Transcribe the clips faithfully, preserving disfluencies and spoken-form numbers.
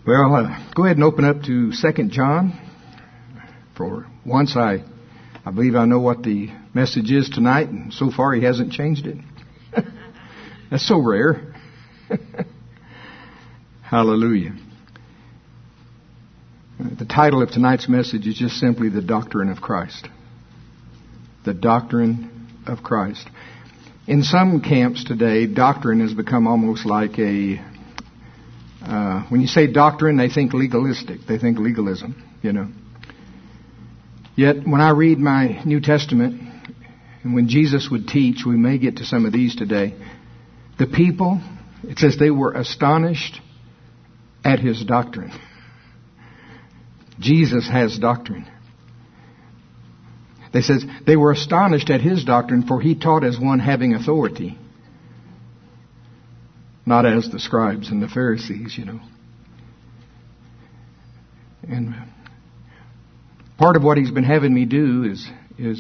Well, uh, go ahead and open up to Second John. For once, I, I believe I know what the message is tonight, and so far he hasn't changed it. That's so rare. Hallelujah. The title of tonight's message is just simply The Doctrine of Christ. The Doctrine of Christ. In some camps today, doctrine has become almost like a... Uh, when you say doctrine, they think legalistic. They think legalism, you know. Yet, when I read my New Testament, and when Jesus would teach, we may get to some of these today, the people, it says they were astonished at His doctrine. Jesus has doctrine. They says they were astonished at His doctrine, for He taught as one having authority, not as the scribes and the Pharisees, you know. And part of what He's been having me do is is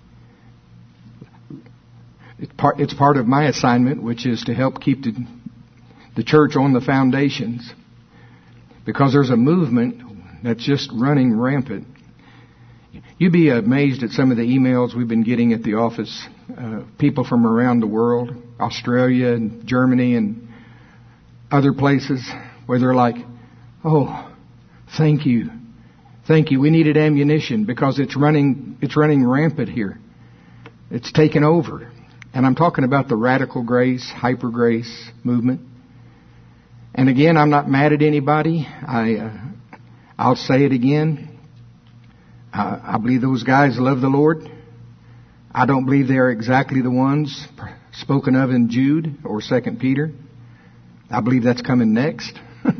it's part it's part of my assignment, which is to help keep the the church on the foundations, because there's a movement that's just running rampant. You'd be amazed at some of the emails we've been getting at the office. Uh, people from around the world, Australia and Germany and other places, where they're like, "Oh, thank you, thank you. We needed ammunition because it's running, it's running rampant here. It's taken over." And I'm talking about the radical grace, hyper grace movement. And again, I'm not mad at anybody. I, uh, I'll say it again. Uh, I believe those guys love the Lord. I don't believe they're exactly the ones spoken of in Jude or Second Peter. I believe that's coming next.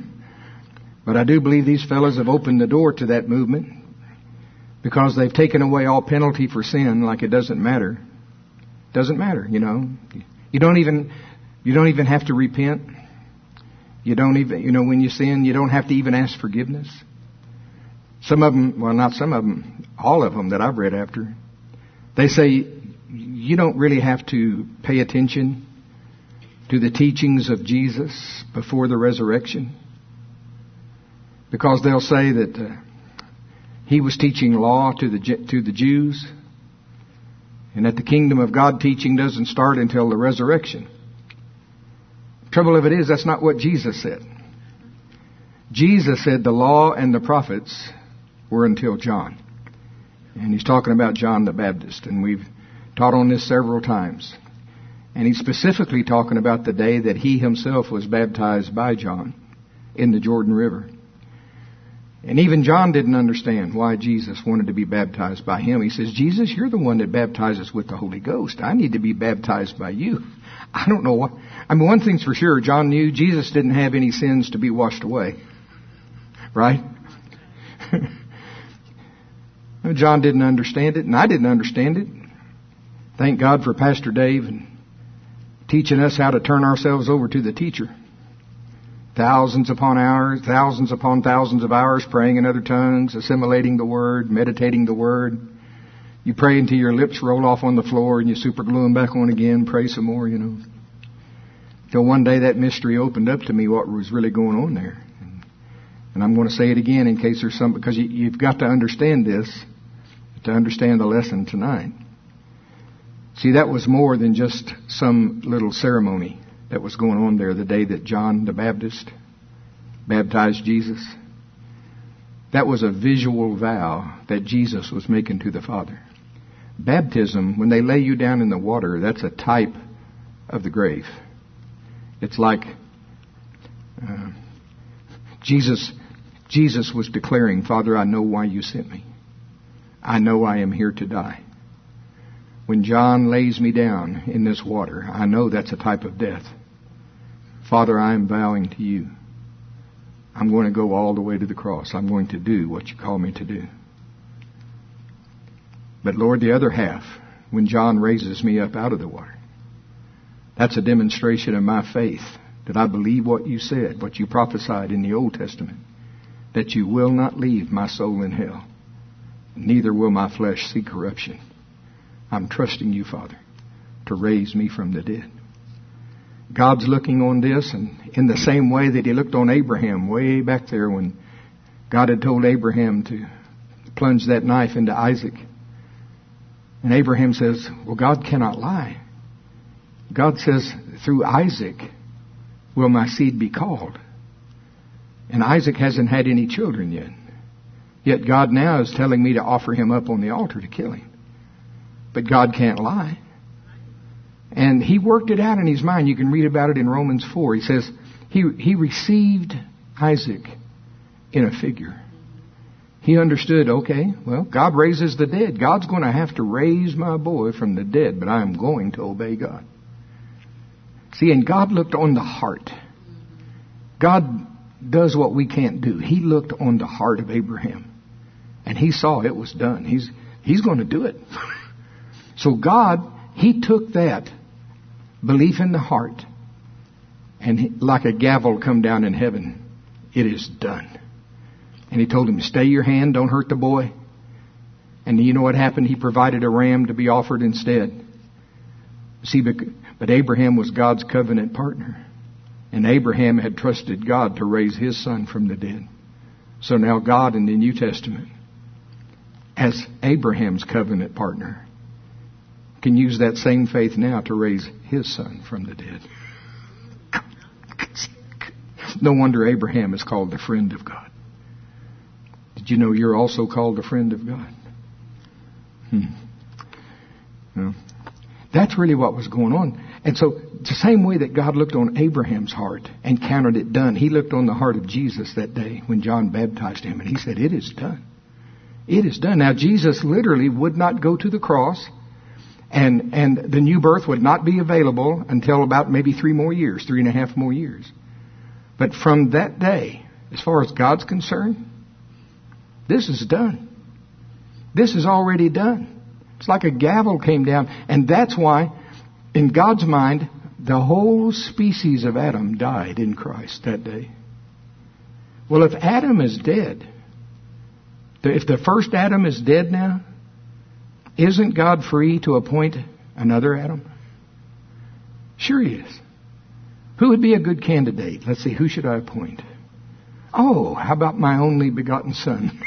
But I do believe these fellows have opened the door to that movement, because they've taken away all penalty for sin, like it doesn't matter. Doesn't matter, you know. You don't even you don't even have to repent. You don't even, you know, when you sin, you don't have to even ask forgiveness. Some of them, well, not some of them, all of them that I've read after, they say you don't really have to pay attention to the teachings of Jesus before the resurrection, because they'll say that uh, He was teaching law to the to the Jews, and that the kingdom of God teaching doesn't start until the resurrection. Trouble of it is, that's not what Jesus said. Jesus said the law and the prophets were until John. And He's talking about John the Baptist. And we've taught on this several times. And He's specifically talking about the day that He Himself was baptized by John in the Jordan River. And even John didn't understand why Jesus wanted to be baptized by him. He says, "Jesus, you're the one that baptizes with the Holy Ghost. I need to be baptized by you." I don't know what. I mean, one thing's for sure. John knew Jesus didn't have any sins to be washed away. Right? John didn't understand it, and I didn't understand it. Thank God for Pastor Dave and teaching us how to turn ourselves over to the teacher. Thousands upon hours, thousands upon thousands of hours praying in other tongues, assimilating the Word, meditating the Word. You pray until your lips roll off on the floor and you super glue them back on again, pray some more, you know. Till one day that mystery opened up to me what was really going on there. And I'm going to say it again in case there's some, because you, you've got to understand this to understand the lesson tonight. See, that was more than just some little ceremony that was going on there the day that John the Baptist baptized Jesus. That was a visual vow that Jesus was making to the Father. Baptism, when they lay you down in the water, that's a type of the grave. It's like uh, Jesus, Jesus was declaring, "Father, I know why you sent me. I know I am here to die. When John lays me down in this water, I know that's a type of death. Father, I am vowing to you, I'm going to go all the way to the cross. I'm going to do what you call me to do. But Lord, the other half, when John raises me up out of the water, that's a demonstration of my faith, that I believe what you said, what you prophesied in the Old Testament, that you will not leave my soul in hell, neither will my flesh see corruption. I'm trusting you, Father, to raise me from the dead." God's looking on this, and in the same way that He looked on Abraham way back there when God had told Abraham to plunge that knife into Isaac. And Abraham says, well, God cannot lie. God says, through Isaac will my seed be called. And Isaac hasn't had any children yet. Yet God now is telling me to offer him up on the altar to kill him. But God can't lie. And He worked it out in His mind. You can read about it in Romans four. He says, He, he received Isaac in a figure. He understood, okay, well, God raises the dead. God's going to have to raise my boy from the dead, but I am going to obey God. See, and God looked on the heart. God does what we can't do. He looked on the heart of Abraham, and He saw it was done. He's, he's going to do it. So God, He took that belief in the heart, and he, like a gavel come down in heaven, it is done. And He told him, stay your hand, don't hurt the boy. And you know what happened? He provided a ram to be offered instead. See, but Abraham was God's covenant partner. And Abraham had trusted God to raise his son from the dead. So now God in the New Testament, as Abraham's covenant partner, can use that same faith now to raise his son from the dead. No wonder Abraham is called the friend of God. Did you know you're also called the friend of God? Hmm. Well, that's really what was going on. And so, the same way that God looked on Abraham's heart and counted it done, He looked on the heart of Jesus that day when John baptized him, and He said, it is done. It is done. Now, Jesus literally would not go to the cross, and, and the new birth would not be available until about maybe three more years, three and a half more years. But from that day, as far as God's concerned, this is done. This is already done. It's like a gavel came down. And that's why, in God's mind, the whole species of Adam died in Christ that day. Well, if Adam is dead, if the first Adam is dead now, isn't God free to appoint another Adam? Sure He is. Who would be a good candidate? Let's see, who should I appoint? Oh, how about my only begotten Son?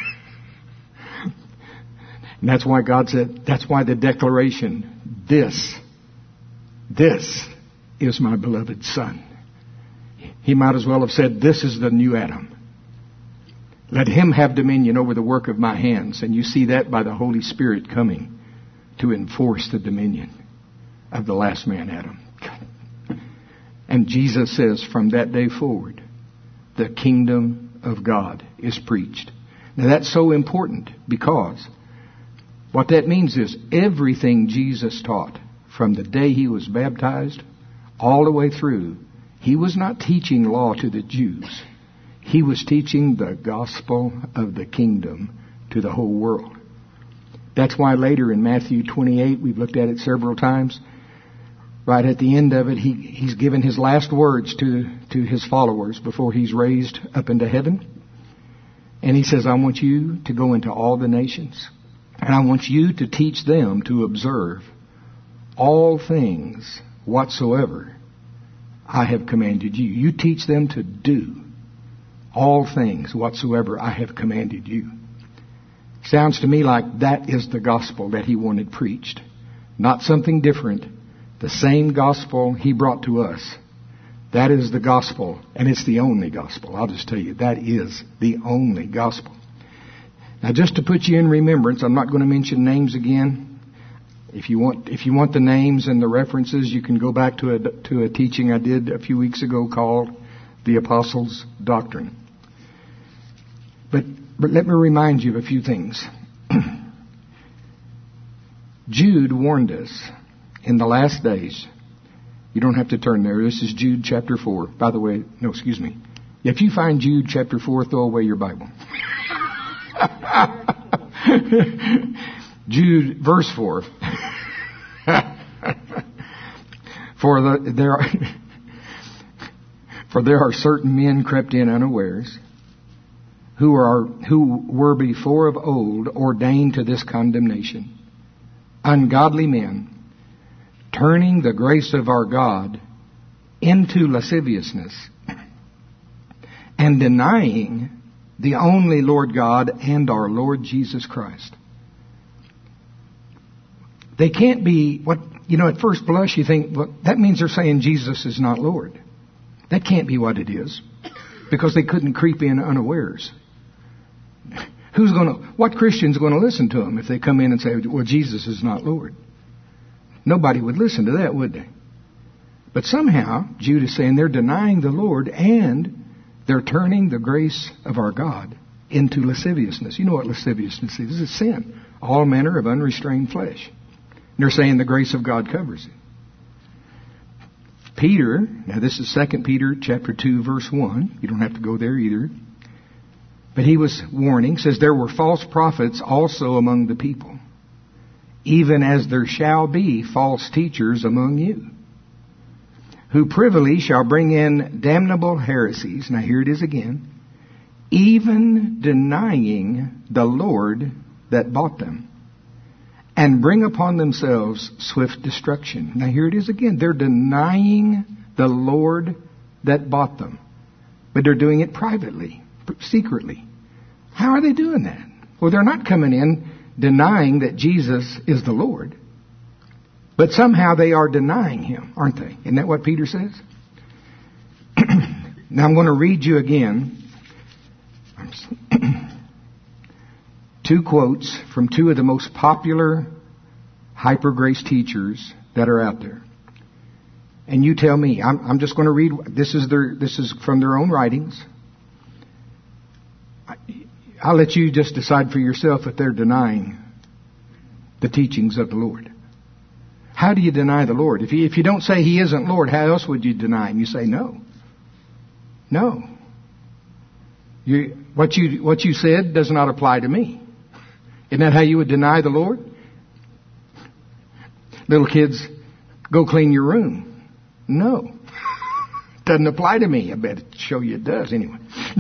And that's why God said, that's why the declaration, this, this is my beloved Son. He might as well have said, this is the new Adam. Let Him have dominion over the work of my hands. And you see that by the Holy Spirit coming to enforce the dominion of the last man, Adam. And Jesus says, from that day forward, the kingdom of God is preached. Now that's so important, because what that means is everything Jesus taught from the day He was baptized all the way through, He was not teaching law to the Jews. He was teaching the gospel of the kingdom to the whole world. That's why later in Matthew twenty-eight, we've looked at it several times, right at the end of it, he, He's given His last words to, to His followers before He's raised up into heaven. And He says, I want you to go into all the nations. And I want you to teach them to observe all things whatsoever I have commanded you. You teach them to do all things whatsoever I have commanded you. Sounds to me like that is the gospel that He wanted preached. Not something different. The same gospel He brought to us. That is the gospel, and it's the only gospel. I'll just tell you, that is the only gospel. Now, just to put you in remembrance, I'm not going to mention names again. If you want, if you want the names and the references, you can go back to a to a teaching I did a few weeks ago called "The Apostles' Doctrine." But but let me remind you of a few things. Jude warned us in the last days. You don't have to turn there. This is Jude chapter four. By the way, no, excuse me. If you find Jude chapter four, throw away your Bible. Jude, verse four. For the, there are, for there are certain men crept in unawares, who are who were before of old ordained to this condemnation, ungodly men, turning the grace of our God into lasciviousness, and denying the only Lord God and our Lord Jesus Christ. They can't be, what, you know, at first blush you think, well, that means they're saying Jesus is not Lord. That can't be what it is, because they couldn't creep in unawares. Who's going to, what Christian's going to listen to them if they come in and say, well, Jesus is not Lord? Nobody would listen to that, would they? But somehow, Jude is saying they're denying the Lord and they're turning the grace of our God into lasciviousness. You know what lasciviousness is? It's sin. All manner of unrestrained flesh. And they're saying the grace of God covers it. Peter, now this is Second Peter chapter two, verse one. You don't have to go there either. But he was warning, says, there were false prophets also among the people, even as there shall be false teachers among you, who privily shall bring in damnable heresies. Now here it is again. Even denying the Lord that bought them, and bring upon themselves swift destruction. Now here it is again. They're denying the Lord that bought them. But they're doing it privately, secretly. How are they doing that? Well, they're not coming in denying that Jesus is the Lord. But somehow they are denying Him, aren't they? Isn't that what Peter says? Now I'm going to read you again two quotes from two of the most popular hyper grace teachers that are out there. And you tell me, I'm, I'm just going to read, this is their, this is from their own writings. I'll let you just decide for yourself if they're denying the teachings of the Lord. How do you deny the Lord? If you, if you don't say He isn't Lord, how else would you deny Him? You say no. No. You, what you, what you said does not apply to me. Isn't that how you would deny the Lord? Little kids, go clean your room. No. Doesn't apply to me. I bet it show you it does anyway.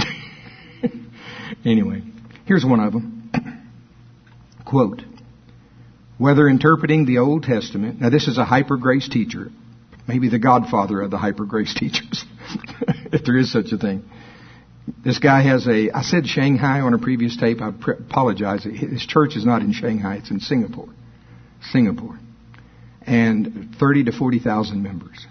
Anyway, here's one of them. Quote, whether interpreting the Old Testament, now this is a hyper grace teacher, maybe the godfather of the hyper grace teachers, if there is such a thing. This guy has a, I said Shanghai on a previous tape. I pre- apologize. His church is not in Shanghai. It's in Singapore. Singapore. And thirty to forty thousand members.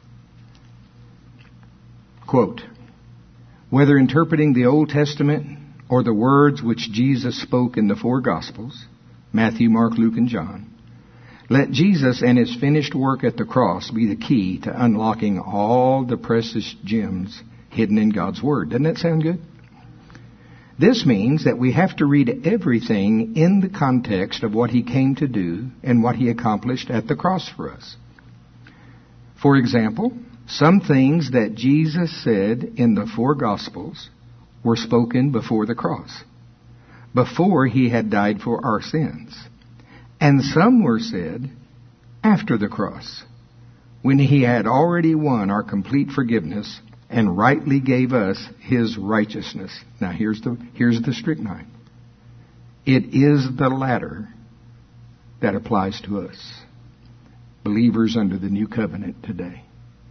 Quote, whether interpreting the Old Testament or the words which Jesus spoke in the four Gospels, Matthew, Mark, Luke, and John, let Jesus and His finished work at the cross be the key to unlocking all the precious gems hidden in God's Word. Doesn't that sound good? This means that we have to read everything in the context of what He came to do and what He accomplished at the cross for us. For example, some things that Jesus said in the four Gospels were spoken before the cross, before He had died for our sins. And some were said after the cross, when He had already won our complete forgiveness and rightly gave us His righteousness. Now here's the, here's the strychnine. It is the latter that applies to us, believers under the new covenant today.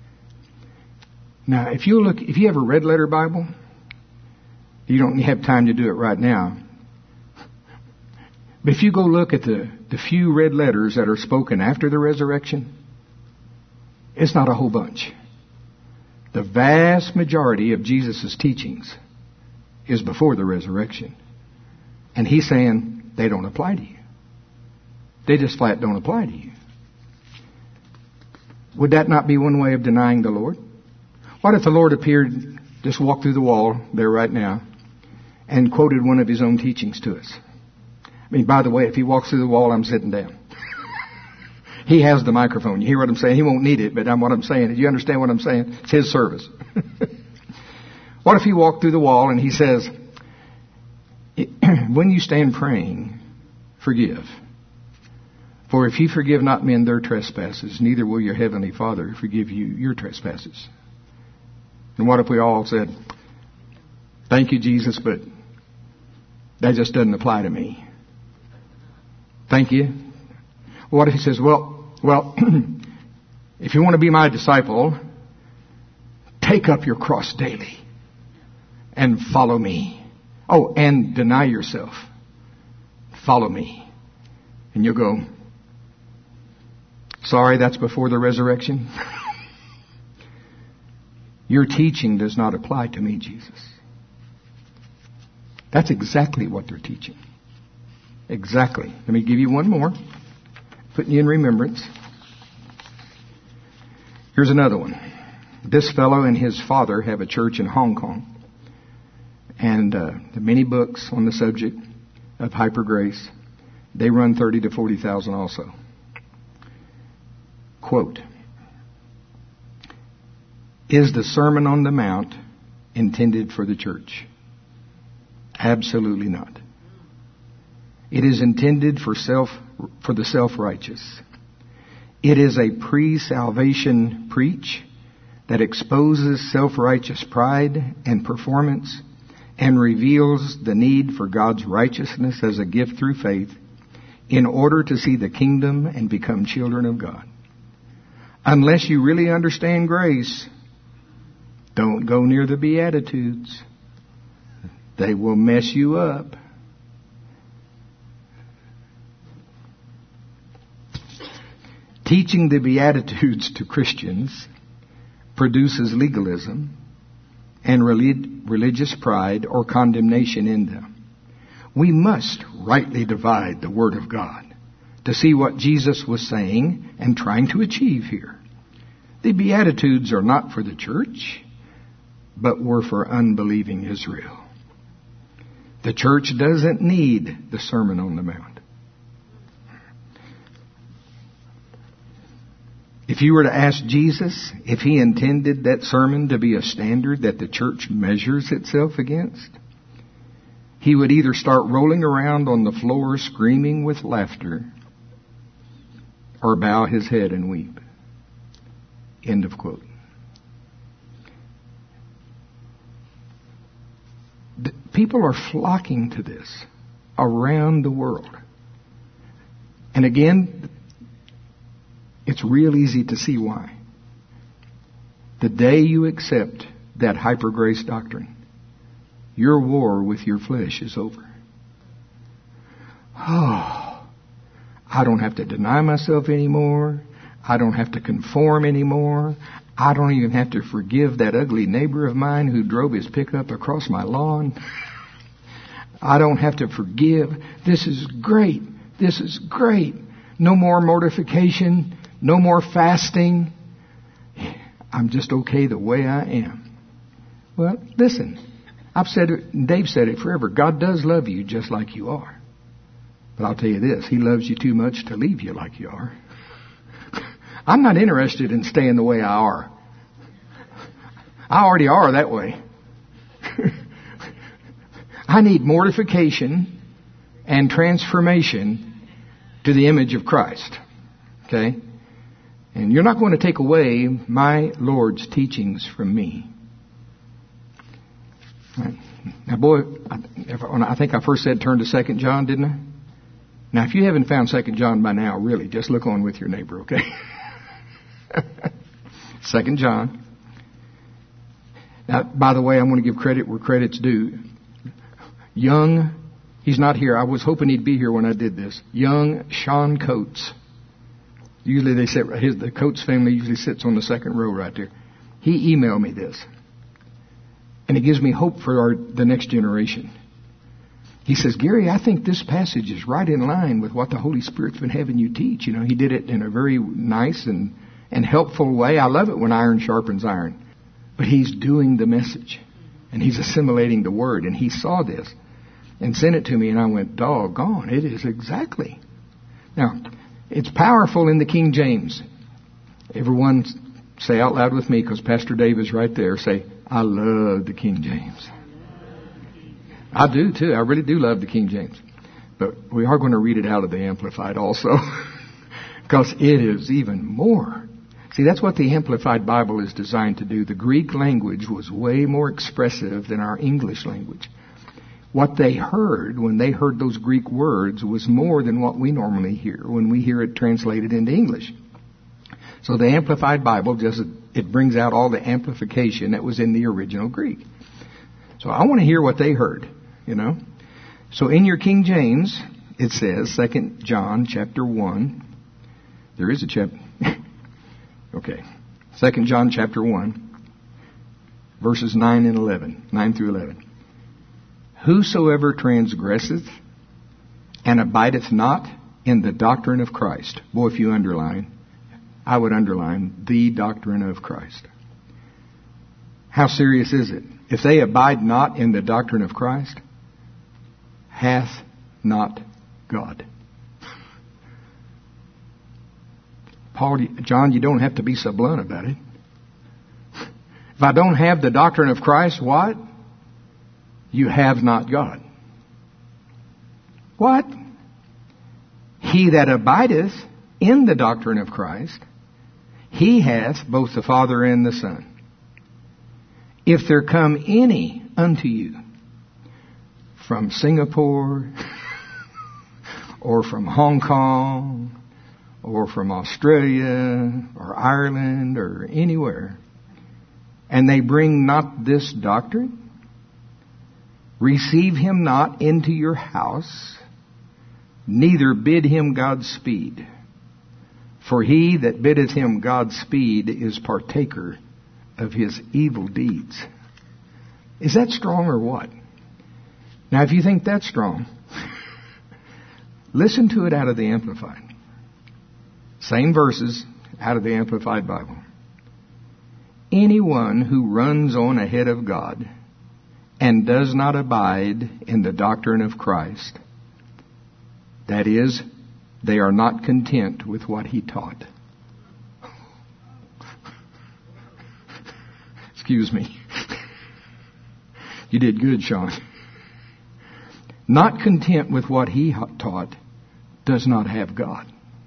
Now, if you look, if you have a red letter Bible, you don't have time to do it right now. But if you go look at the, the few red letters that are spoken after the resurrection, it's not a whole bunch. The vast majority of Jesus' teachings is before the resurrection. And He's saying they don't apply to you. They just flat don't apply to you. Would that not be one way of denying the Lord? What if the Lord appeared, just walked through the wall there right now, and quoted one of His own teachings to us? I mean, by the way, if He walks through the wall, I'm sitting down. He has the microphone. You hear what I'm saying? He won't need it, but I'm, what I'm saying is, you understand what I'm saying? It's His service. What if He walked through the wall and He says, when you stand praying, forgive. For if you forgive not men their trespasses, neither will your heavenly Father forgive you your trespasses. And what if we all said, thank you, Jesus, but that just doesn't apply to me. Thank you. What if He says, well, well, if you want to be my disciple, take up your cross daily and follow me. Oh, and deny yourself. Follow me. And you'll go, sorry, that's before the resurrection. Your teaching does not apply to me, Jesus. That's exactly what they're teaching. Exactly. Let me give you one more, putting you in remembrance. Here's another one. This fellow and his father have a church in Hong Kong. And uh, there are many books on the subject of hyper grace. They run thirty to forty thousand also. Quote, is the Sermon on the Mount intended for the church? Absolutely not. It is intended for self, for the self-righteous. It is a pre-salvation preach that exposes self-righteous pride and performance and reveals the need for God's righteousness as a gift through faith in order to see the kingdom and become children of God. Unless you really understand grace, don't go near the Beatitudes. They will mess you up. Teaching the Beatitudes to Christians produces legalism and religious pride or condemnation in them. We must rightly divide the Word of God to see what Jesus was saying and trying to achieve here. The Beatitudes are not for the church, but were for unbelieving Israel. The church doesn't need the Sermon on the Mount. If you were to ask Jesus if he intended that sermon to be a standard that the church measures itself against, he would either start rolling around on the floor screaming with laughter or bow his head and weep. End of quote. The people are flocking to this around the world. And again, it's real easy to see why. The day you accept that hyper grace doctrine, your war with your flesh is over. Oh, I don't have to deny myself anymore. I don't have to conform anymore. I don't even have to forgive that ugly neighbor of mine who drove his pickup across my lawn. I don't have to forgive. This is great. This is great. No more mortification. No more fasting. I'm just okay the way I am. Well, listen. I've said it, Dave said it forever. God does love you just like you are. But I'll tell you this, he loves you too much to leave you like you are. I'm not interested in staying the way I are. I already are that way. I need mortification and transformation to the image of Christ. Okay? And you're not going to take away my Lord's teachings from me. Right. Now, boy, I think I first said turn to Second John, didn't I? Now, if you haven't found Second John by now, really, just look on with your neighbor, okay? Second John. Now, by the way, I'm going to give credit where credit's due. Young, he's not here. I was hoping he'd be here when I did this. Young Sean Coates. Usually they sit, his, the Coates family usually sits on the second row right there. He emailed me this. And it gives me hope for our, the next generation. He says, Gary, I think this passage is right in line with what the Holy Spirit's been having you teach. You know, he did it in a very nice and, and helpful way. I love it when iron sharpens iron. But he's doing the message. And he's assimilating the word. And he saw this and sent it to me. And I went, doggone, it is exactly. Now, it's powerful in the King James. Everyone say out loud with me, because Pastor Dave is right there. Say, I love the King James. I do too. I really do love the King James. But we are going to read it out of the Amplified also. Because it is even more. See, that's what the Amplified Bible is designed to do. The Greek language was way more expressive than our English language. What they heard when they heard those Greek words was more than what we normally hear when we hear it translated into English. So the Amplified Bible just it brings out all the amplification that was in the original Greek. So I want to hear what they heard, you know. So in your King James, it says, Second John chapter one. There is a chapter. Okay. Second John chapter one, verses nine and eleven. nine through eleven. Whosoever transgresseth and abideth not in the doctrine of Christ. Boy, if you underline, I would underline the doctrine of Christ. How serious is it? If they abide not in the doctrine of Christ, hath not God. Paul, John, you don't have to be so blunt about it. If I don't have the doctrine of Christ, what? You have not God. What? He that abideth in the doctrine of Christ, he hath both the Father and the Son. If there come any unto you from Singapore, or from Hong Kong, or from Australia, or Ireland, or anywhere, and they bring not this doctrine, receive him not into your house, neither bid him Godspeed. For he that biddeth him Godspeed is partaker of his evil deeds. Is that strong or what? Now, if you think that's strong, listen to it out of the Amplified. Same verses out of the Amplified Bible. Anyone who runs on ahead of God and does not abide in the doctrine of Christ, that is, they are not content with what he taught. Excuse me. You did good, Sean. Not content with what he taught does not have God.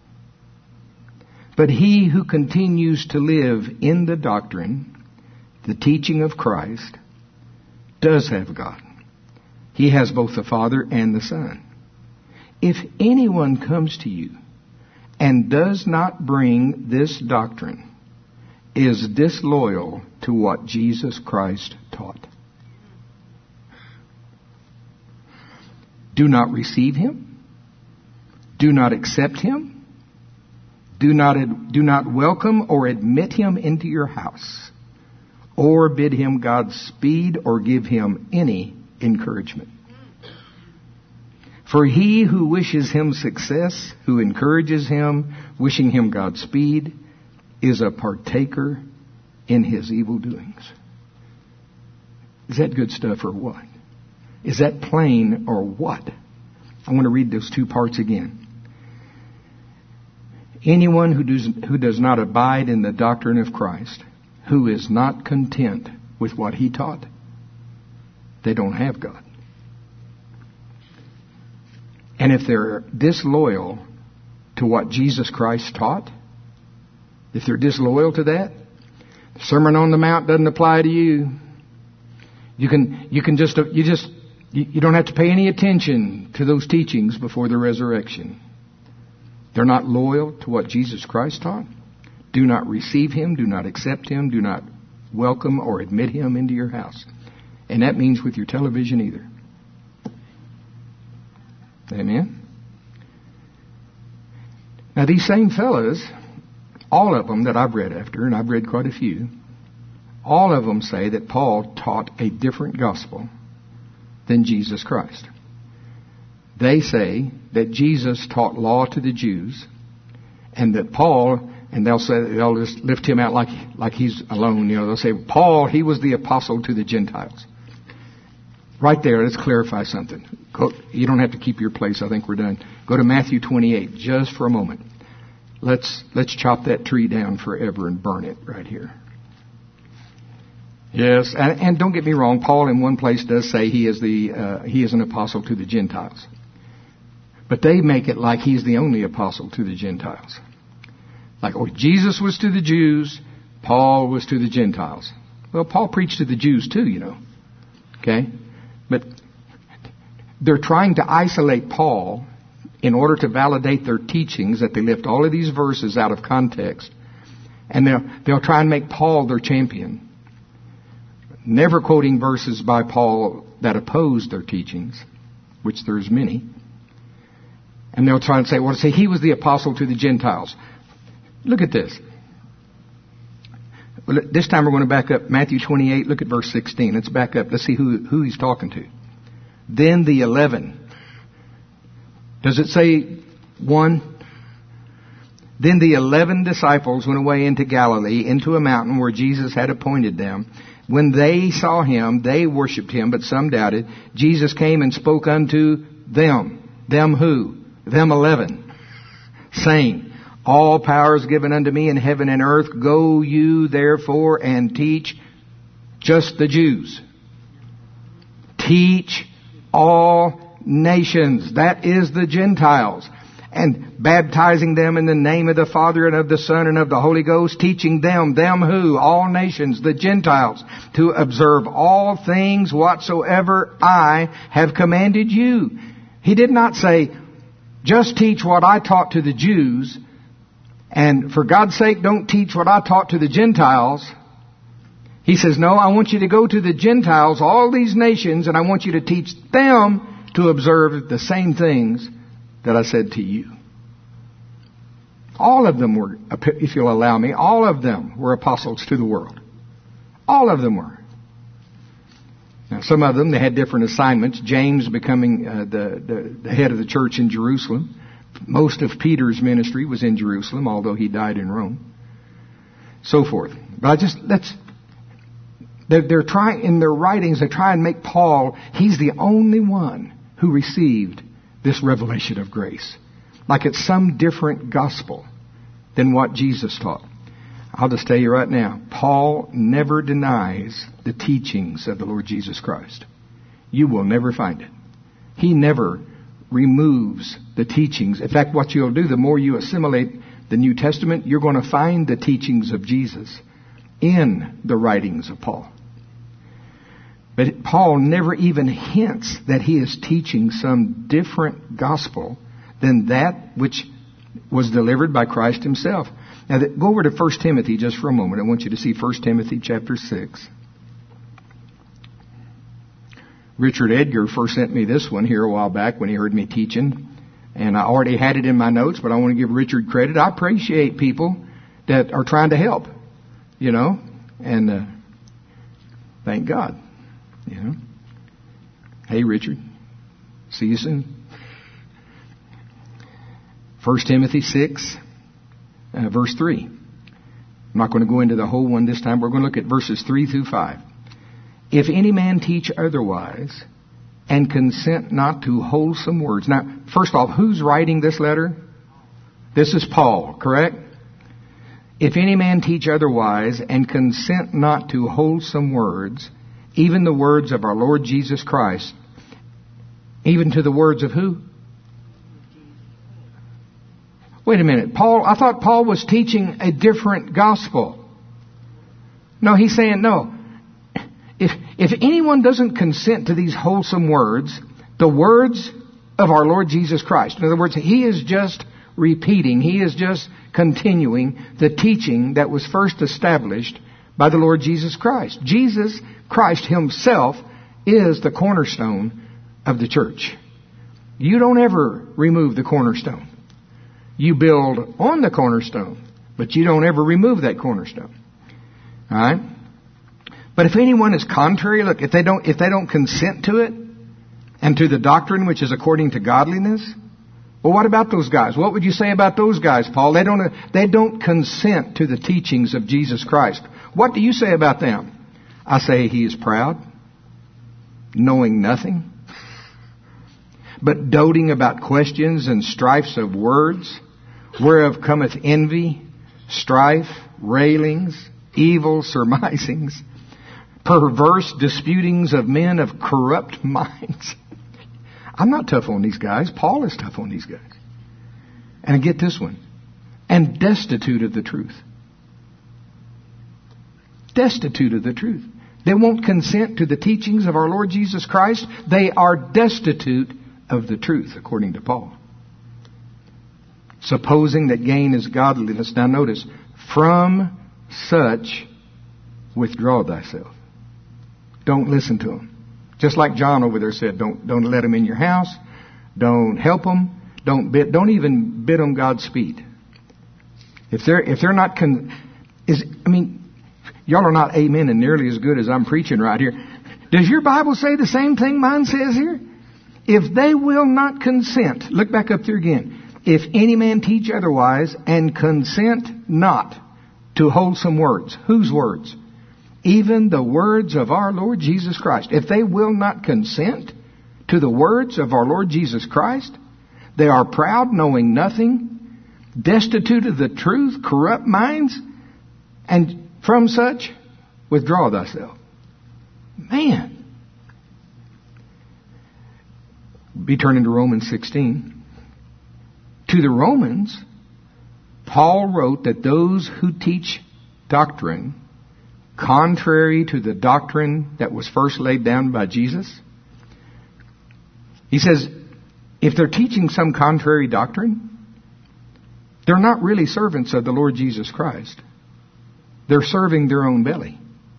But he who continues to live in the doctrine, the teaching of Christ, does have God. He has both the Father and the Son. If anyone comes to you and does not bring this doctrine, is disloyal to what Jesus Christ taught. Do not receive him. Do not accept him. Do not, do not welcome or admit him into your house, or bid him Godspeed, or give him any encouragement. For he who wishes him success, who encourages him, wishing him Godspeed, is a partaker in his evil doings. Is that good stuff or what? Is that plain or what? I want to read those two parts again. Anyone who does, who does not abide in the doctrine of Christ, who is not content with what he taught, they don't have God. And if they're disloyal to what Jesus Christ taught, if they're disloyal to that, the Sermon on the Mount doesn't apply to you. You can, you can just, you just, you don't have to pay any attention to those teachings before the resurrection. They're not loyal to what Jesus Christ taught. Do not receive him. Do not accept him. Do not welcome or admit him into your house. And that means with your television either. Amen? Now these same fellas, all of them that I've read after, and I've read quite a few, all of them say that Paul taught a different gospel than Jesus Christ. They say that Jesus taught law to the Jews, and that Paul, and they'll say, they'll just lift him out like, like he's alone. You know, they'll say, Paul, he was the apostle to the Gentiles. Right there, let's clarify something. Go, you don't have to keep your place. I think we're done. Go to Matthew twenty-eight just for a moment. Let's let's chop that tree down forever and burn it right here. Yes, and, and don't get me wrong. Paul in one place does say he is the uh, he is an apostle to the Gentiles, but they make it like he's the only apostle to the Gentiles. Like, oh, Jesus was to the Jews, Paul was to the Gentiles. Well, Paul preached to the Jews too, you know. Okay? But they're trying to isolate Paul in order to validate their teachings, that they lift all of these verses out of context And they'll, they'll try and make Paul their champion. Never quoting verses by Paul that oppose their teachings, which there's many. And they'll try and say, well, say he was the apostle to the Gentiles. Look at this. Well, this time we're going to back up Matthew twenty-eight. Look at verse sixteen. Let's back up. Let's see who, who he's talking to. Then the eleven. Does it say one? Then the eleven disciples went away into Galilee, into a mountain where Jesus had appointed them. When they saw him, they worshipped him, but some doubted. Jesus came and spoke unto them. Them who? Them eleven. Saying, all power is given unto me in heaven and earth. Go you therefore and teach just the Jews. Teach all nations. That is the Gentiles. And baptizing them in the name of the Father and of the Son and of the Holy Ghost, teaching them, them who? All nations, the Gentiles, to observe all things whatsoever I have commanded you. He did not say, just teach what I taught to the Jews, and for God's sake, don't teach what I taught to the Gentiles. He says, no, I want you to go to the Gentiles, all these nations, and I want you to teach them to observe the same things that I said to you. All of them were, if you'll allow me, all of them were apostles to the world. All of them were. Now, some of them, they had different assignments. James becoming uh, the, the, the head of the church in Jerusalem. Most of Peter's ministry was in Jerusalem, although he died in Rome. So forth. But I just, that's, they're, they're trying, in their writings, they try and make Paul, he's the only one who received this revelation of grace. Like it's some different gospel than what Jesus taught. I'll just tell you right now, Paul never denies the teachings of the Lord Jesus Christ. You will never find it. He never removes the teachings. In fact, what you'll do, the more you assimilate the New Testament, you're going to find the teachings of Jesus in the writings of Paul. But Paul never even hints that he is teaching some different gospel than that which was delivered by Christ himself. Now, go over to First Timothy just for a moment. I want you to see First Timothy chapter six. Richard Edgar first sent me this one here a while back when he heard me teaching. And I already had it in my notes, but I want to give Richard credit. I appreciate people that are trying to help, you know, and uh, thank God. You know. Hey, Richard. See you soon. First Timothy six, uh, verse three. I'm not going to go into the whole one this time. We're going to look at verses three through five. If any man teach otherwise, and consent not to wholesome words. Now, first off, who's writing this letter? This is Paul, correct? If any man teach otherwise, and consent not to wholesome words, even the words of our Lord Jesus Christ, even to the words of who? Wait a minute. Paul, I thought Paul was teaching a different gospel. No, he's saying no. If, if anyone doesn't consent to these wholesome words, the words of our Lord Jesus Christ, in other words, he is just repeating, he is just continuing the teaching that was first established by the Lord Jesus Christ. Jesus Christ himself is the cornerstone of the church. You don't ever remove the cornerstone. You build on the cornerstone, but you don't ever remove that cornerstone. All right? But if anyone is contrary, look, if they don't, if they don't consent to it and to the doctrine which is according to godliness, well, what about those guys? What would you say about those guys, Paul? They don't, they don't consent to the teachings of Jesus Christ. What do you say about them? I say he is proud, knowing nothing, but doting about questions and strifes of words, whereof cometh envy, strife, railings, evil surmisings, perverse disputings of men of corrupt minds. I'm not tough on these guys. Paul is tough on these guys. And get this one. And destitute of the truth. Destitute of the truth. They won't consent to the teachings of our Lord Jesus Christ. They are destitute of the truth, according to Paul. Supposing that gain is godliness. Now notice, From such withdraw thyself. Don't listen to them. Just like John over there said, don't don't let them in your house. Don't help them. Don't bid, don't even bid them Godspeed. If they're if they're not con, is I mean, y'all are not amen and nearly as good as I'm preaching right here. Does your Bible say the same thing mine says here? If they will not consent, look back up there again. If any man teach otherwise and consent not to wholesome words. Whose words? Even the words of our Lord Jesus Christ. If they will not consent to the words of our Lord Jesus Christ, they are proud, knowing nothing, destitute of the truth, corrupt minds, and from such, withdraw thyself. Man. Be turning to Romans sixteen. To the Romans, Paul wrote that those who teach doctrine contrary to the doctrine that was first laid down by Jesus, he says, if they're teaching some contrary doctrine, they're not really servants of the Lord Jesus Christ. They're serving their own belly.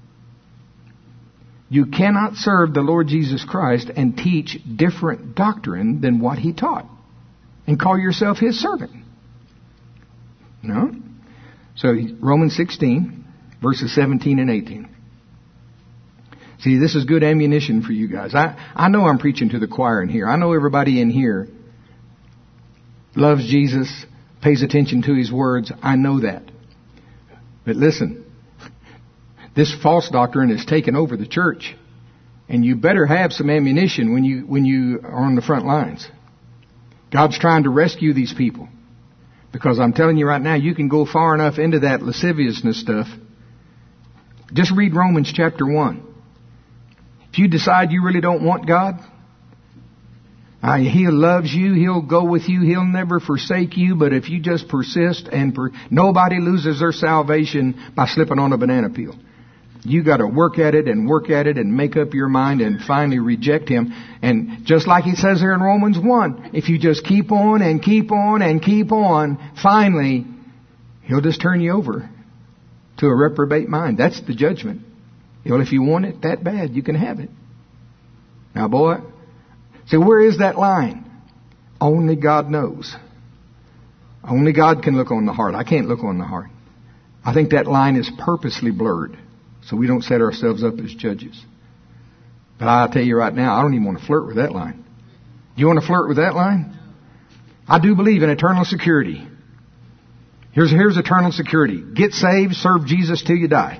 You cannot serve the Lord Jesus Christ and teach different doctrine than what He taught and call yourself His servant. No. So Romans sixteen, verses seventeen and eighteen. See, this is good ammunition for you guys. I, I know I'm preaching to the choir in here. I know everybody in here loves Jesus, pays attention to His words. I know that. But listen, this false doctrine has taken over the church. And you better have some ammunition when you when you are on the front lines. God's trying to rescue these people. Because I'm telling you right now, you can go far enough into that lasciviousness stuff. Just read Romans chapter one. If you decide you really don't want God, uh, He loves you. He'll go with you. He'll never forsake you. But if you just persist and per- nobody loses their salvation by slipping on a banana peel. You got to work at it and work at it and make up your mind and finally reject Him. And just like He says here in Romans one, if you just keep on and keep on and keep on, finally, He'll just turn you over to a reprobate mind. That's the judgment. Well, if you want it that bad, you can have it. Now, boy, so where is that line? Only God knows. Only God can look on the heart. I can't look on the heart. I think that line is purposely blurred, so we don't set ourselves up as judges. But I'll tell you right now, I don't even want to flirt with that line. Do you want to flirt with that line? I do believe in eternal security. Here's, here's eternal security. Get saved, serve Jesus till you die.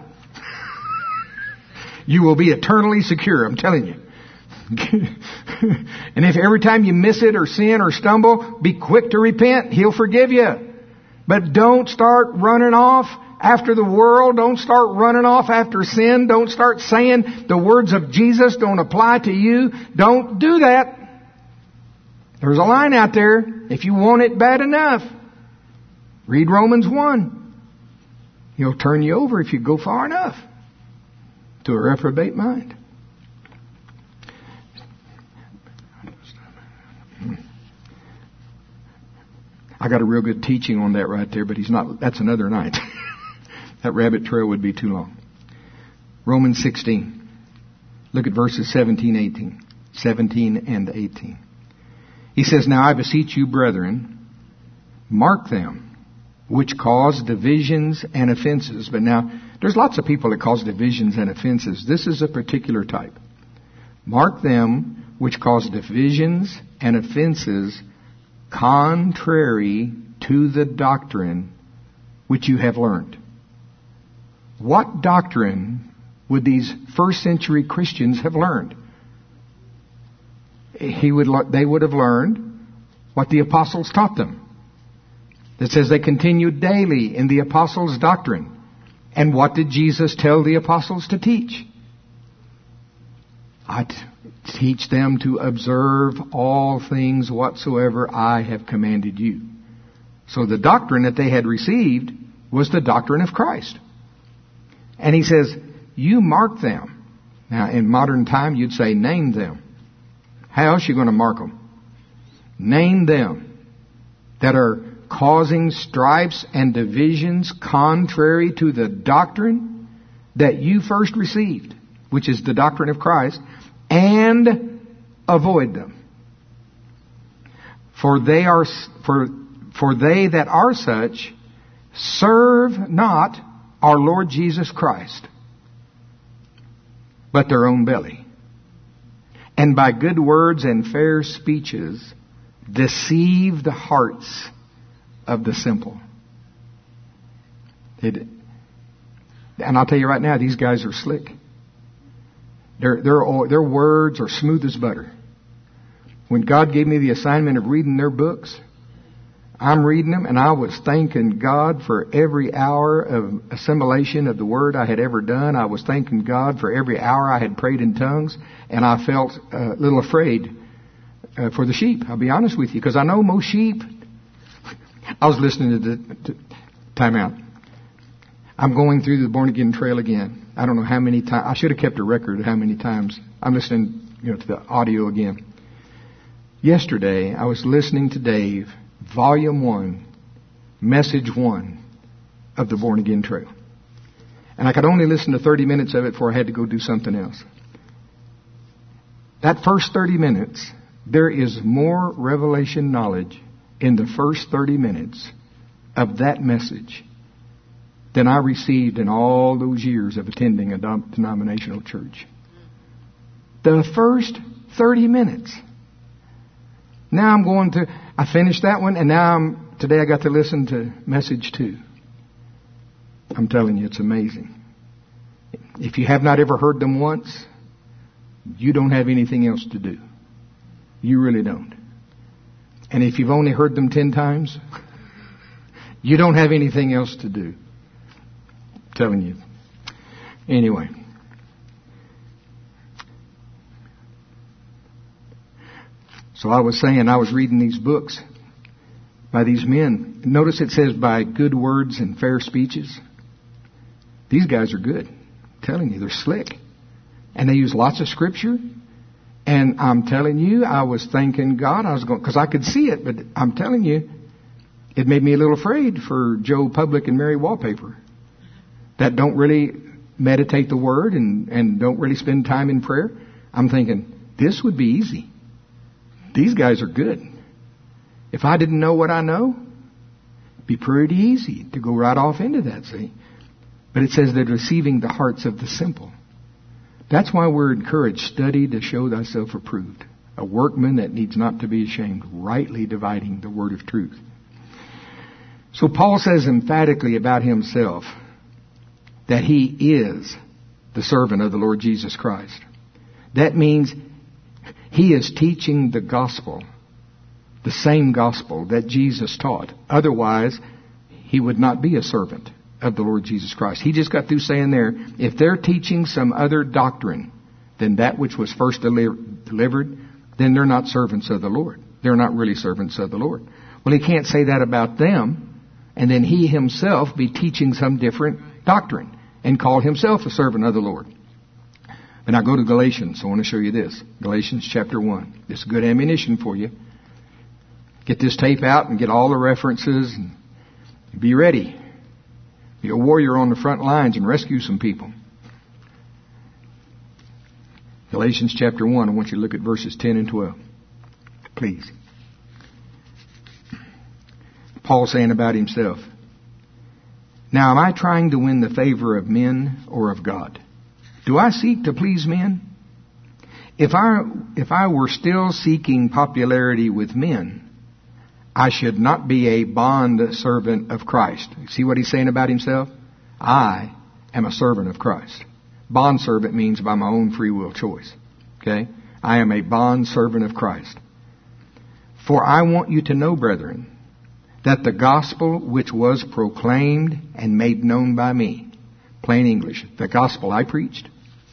You will be eternally secure, I'm telling you. And if every time you miss it or sin or stumble, be quick to repent. He'll forgive you. But don't start running off after the world. Don't start running off after sin. Don't start saying the words of Jesus don't apply to you. Don't do that. There's a line out there. If you want it bad enough, read Romans one. He'll turn you over if you go far enough to a reprobate mind. I got a real good teaching on that right there, but he's not. That's another night. That rabbit trail would be too long. Romans sixteen. Look at verses seventeen, eighteen. seventeen and eighteen. He says, now I beseech you, brethren, mark them which cause divisions and offenses. But now, there's lots of people that cause divisions and offenses. This is a particular type. Mark them which cause divisions and offenses contrary to the doctrine which you have learned. What doctrine would these first century Christians have learned? He would, they would have learned what the apostles taught them. That says they continued daily in the apostles' doctrine. And what did Jesus tell the apostles to teach? I t- teach them to observe all things whatsoever I have commanded you. So the doctrine that they had received was the doctrine of Christ. And he says, you mark them. Now, in modern time, you'd say, name them. How else are you going to mark them? Name them that are causing strifes and divisions contrary to the doctrine that you first received, which is the doctrine of Christ, and avoid them. For they are for for they that are such serve not our Lord Jesus Christ, but their own belly, and by good words and fair speeches deceive the hearts of the simple. It, and I'll tell you right now, these guys are slick. Their their their words are smooth as butter. When God gave me the assignment of reading their books, I'm reading them, and I was thanking God for every hour of assimilation of the Word I had ever done. I was thanking God for every hour I had prayed in tongues, and I felt a little afraid uh, for the sheep. I'll be honest with you, because I know most sheep. I was listening to the to, time out. I'm going through the Born Again Trail again. I don't know how many times. I should have kept a record of how many times I'm listening, you know, to the audio again. Yesterday, I was listening to Dave, Volume one, Message one of the Born Again Trail. And I could only listen to thirty minutes of it before I had to go do something else. That first thirty minutes, there is more revelation knowledge in the first thirty minutes of that message than I received in all those years of attending a denominational church. The first thirty minutes. Now I'm going to, I finished that one, and now I'm, today I got to listen to message two. I'm telling you, it's amazing. If you have not ever heard them once, you don't have anything else to do. You really don't. And if you've only heard them ten times, you don't have anything else to do. I'm telling you. Anyway. So I was saying, I was reading these books by these men. Notice it says by good words and fair speeches. These guys are good. I'm telling you, they're slick. And they use lots of scripture. And I'm telling you, I was thanking God. I was going, because I could see it, but I'm telling you, it made me a little afraid for Joe Public and Mary Wallpaper that don't really meditate the Word and, and don't really spend time in prayer. I'm thinking, this would be easy. These guys are good. If I didn't know what I know, it'd be pretty easy to go right off into that, see? But it says they're deceiving the hearts of the simple. That's why we're encouraged, study to show thyself approved. A workman that needs not to be ashamed, rightly dividing the word of truth. So Paul says emphatically about himself that he is the servant of the Lord Jesus Christ. That means he is teaching the gospel, the same gospel that Jesus taught. Otherwise, he would not be a servant of the Lord Jesus Christ. He just got through saying there, if they're teaching some other doctrine than that which was first deli- delivered, then they're not servants of the Lord. They're not really servants of the Lord. Well, he can't say that about them, and then he himself be teaching some different doctrine and call himself a servant of the Lord. And I go to Galatians. I want to show you this. Galatians chapter one. This is good ammunition for you. Get this tape out and get all the references and be ready. Be a warrior on the front lines and rescue some people. Galatians chapter one. I want you to look at verses ten and twelve. Please. Paul saying about himself, now am I trying to win the favor of men or of God? Do I seek to please men? If I, if I were still seeking popularity with men, I should not be a bond servant of Christ. See what he's saying about himself? I am a servant of Christ. Bond servant means by my own free will choice. Okay? I am a bond servant of Christ. For I want you to know, brethren, that the gospel which was proclaimed and made known by me, plain English, the gospel I preached,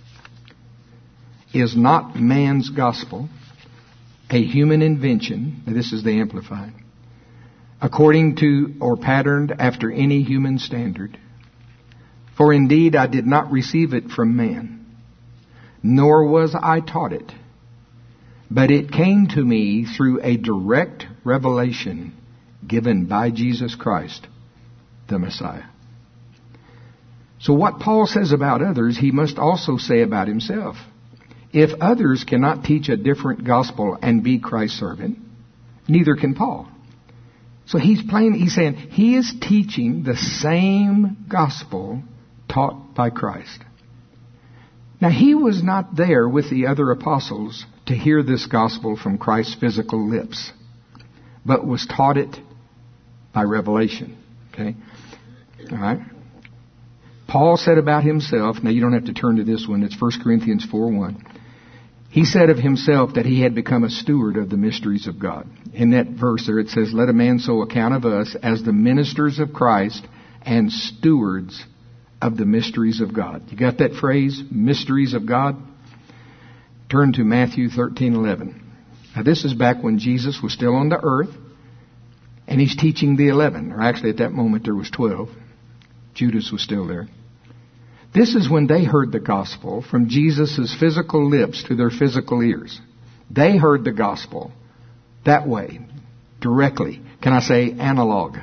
is not man's gospel, a human invention. This is the Amplified. According to or patterned after any human standard. For indeed I did not receive it from man, nor was I taught it, but it came to me through a direct revelation given by Jesus Christ, the Messiah. So what Paul says about others, he must also say about himself. If others cannot teach a different gospel and be Christ's servant, neither can Paul. So he's plain, he's saying he is teaching the same gospel taught by Christ. Now he was not there with the other apostles to hear this gospel from Christ's physical lips, but was taught it by revelation. Okay? All right? Paul said about himself, now you don't have to turn to this one, it's First Corinthians four one. He said of himself that he had become a steward of the mysteries of God. In that verse there it says, let a man so account of us as the ministers of Christ and stewards of the mysteries of God. You got that phrase, mysteries of God? Turn to Matthew thirteen eleven. Now this is back when Jesus was still on the earth, and he's teaching the eleven. Or actually at that moment there was twelve. Judas was still there. This is when they heard the gospel from Jesus' physical lips to their physical ears. They heard the gospel that way, directly. Can I say analog?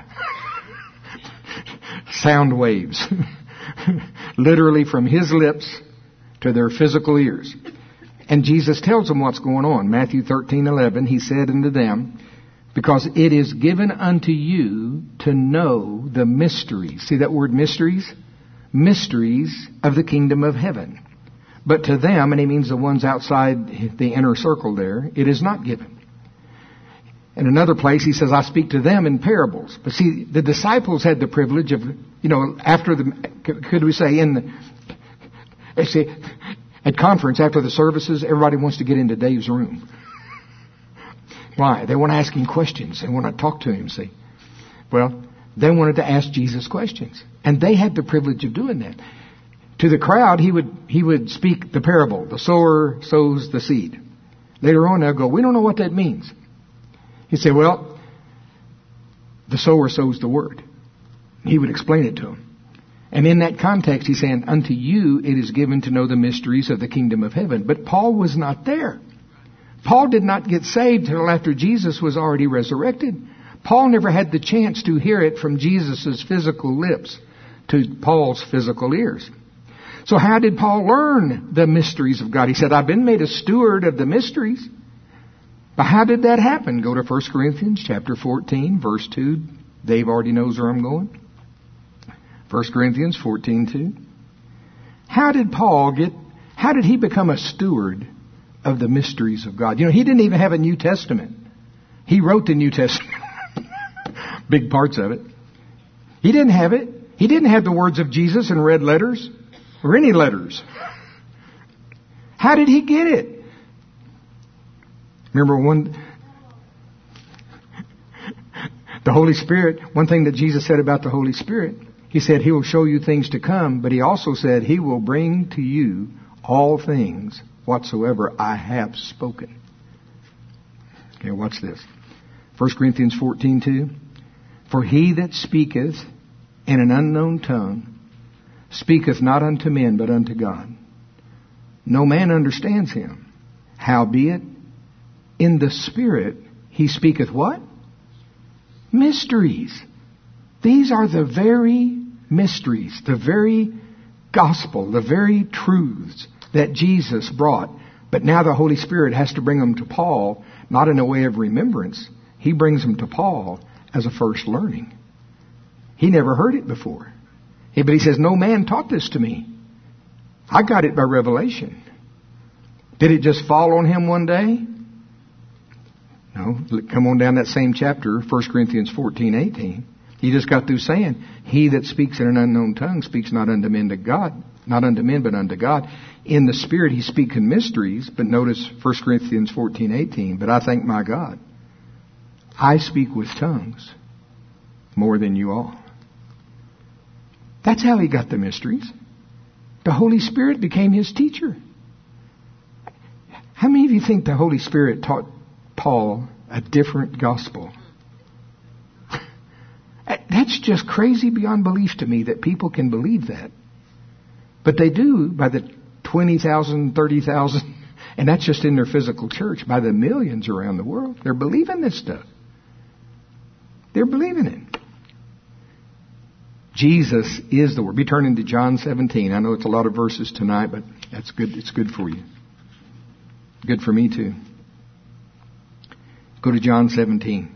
Sound waves. Literally from his lips to their physical ears. And Jesus tells them what's going on. Matthew thirteen eleven, he said unto them, because it is given unto you to know the mysteries. See that word mysteries? Mysteries of the kingdom of heaven. But to them, and he means the ones outside the inner circle there, it is not given. In another place, he says, I speak to them in parables. But see, the disciples had the privilege of, you know, after the, could we say, in the, see, at conference, after the services, everybody wants to get into Dave's room. Why? They want to ask him questions. They want to talk to him, see. Well, they wanted to ask Jesus questions. And they had the privilege of doing that. To the crowd, he would he would speak the parable. The sower sows the seed. Later on, they'll go, we don't know what that means. He'd say, well, the sower sows the word. He would explain it to them. And in that context, he's saying, unto you it is given to know the mysteries of the kingdom of heaven. But Paul was not there. Paul did not get saved until after Jesus was already resurrected. Paul never had the chance to hear it from Jesus' physical lips to Paul's physical ears. So how did Paul learn the mysteries of God? He said, I've been made a steward of the mysteries. But how did that happen? Go to First Corinthians chapter fourteen, verse two. Dave already knows where I'm going. First Corinthians fourteen two. How did Paul get, how did he become a steward of the mysteries of God? You know, he didn't even have a New Testament. He wrote the New Testament. Big parts of it. He didn't have it. He didn't have the words of Jesus in red letters or any letters. How did he get it? Remember one, the Holy Spirit, one thing that Jesus said about the Holy Spirit, he said he will show you things to come, but he also said he will bring to you all things whatsoever I have spoken. Okay, watch this. First Corinthians fourteen two. For he that speaketh in an unknown tongue speaketh not unto men, but unto God. No man understands him. Howbeit, in the Spirit he speaketh what? Mysteries. These are the very mysteries, the very gospel, the very truths that Jesus brought. But now the Holy Spirit has to bring them to Paul, not in a way of remembrance. He brings them to Paul as a first learning. He never heard it before. But he says, no man taught this to me. I got it by revelation. Did it just fall on him one day? No. Come on down that same chapter, First Corinthians fourteen eighteen. He just got through saying, he that speaks in an unknown tongue speaks not unto men to God, not unto men, but unto God. In the Spirit he speaks in mysteries, but notice First Corinthians fourteen eighteen. But I thank my God, I speak with tongues more than you all. That's how he got the mysteries. The Holy Spirit became his teacher. How many of you think the Holy Spirit taught Paul a different gospel? That's just crazy beyond belief to me that people can believe that. But they do by the twenty thousand, thirty thousand, and that's just in their physical church, by the millions around the world. They're believing this stuff. They're believing it. Jesus is the Word. Be turning to John seventeen. I know it's a lot of verses tonight, but that's good. It's good for you. Good for me too. Go to John seventeen.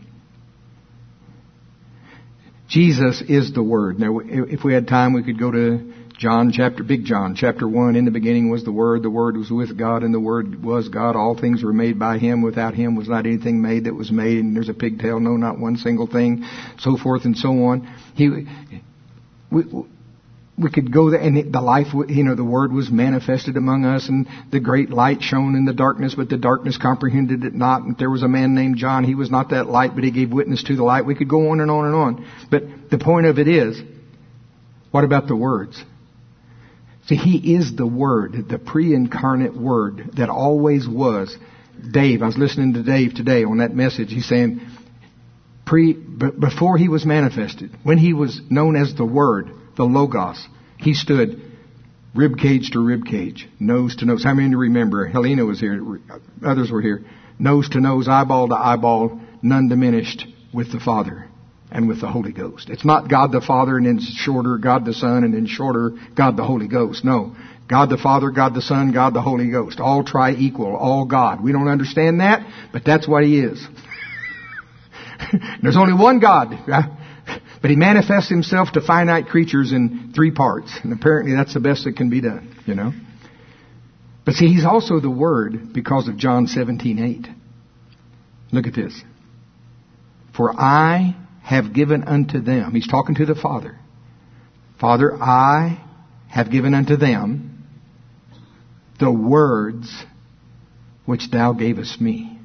Jesus is the Word. Now, if we had time, we could go to John chapter, Big John, chapter one. In the beginning was the Word. The Word was with God, and the Word was God. All things were made by Him. Without Him was not anything made that was made. And there's a pigtail, no, not one single thing. So forth and so on. He, we, we could go there, and the life, you know, the Word was manifested among us, and the great light shone in the darkness, but the darkness comprehended it not. And there was a man named John. He was not that light, but he gave witness to the light. We could go on and on and on. But the point of it is, what about the words? See, He is the Word, the pre-incarnate Word that always was. Dave, I was listening to Dave today on that message. He's saying, pre, b- before He was manifested, when He was known as the Word, the Logos, He stood rib cage to rib cage, nose to nose. How many remember? Helena was here. Others were here. Nose to nose, eyeball to eyeball, none diminished with the Father and with the Holy Ghost. It's not God the Father and then shorter God the Son and then shorter God the Holy Ghost. No. God the Father, God the Son, God the Holy Ghost. All tri-equal, all God. We don't understand that, but that's what He is. There's only one God. Right? But He manifests Himself to finite creatures in three parts. And apparently that's the best that can be done, you know. But see, He's also the Word because of John seventeen eight. Look at this. For I have given unto them. He's talking to the Father. Father, I have given unto them the words which Thou gavest me.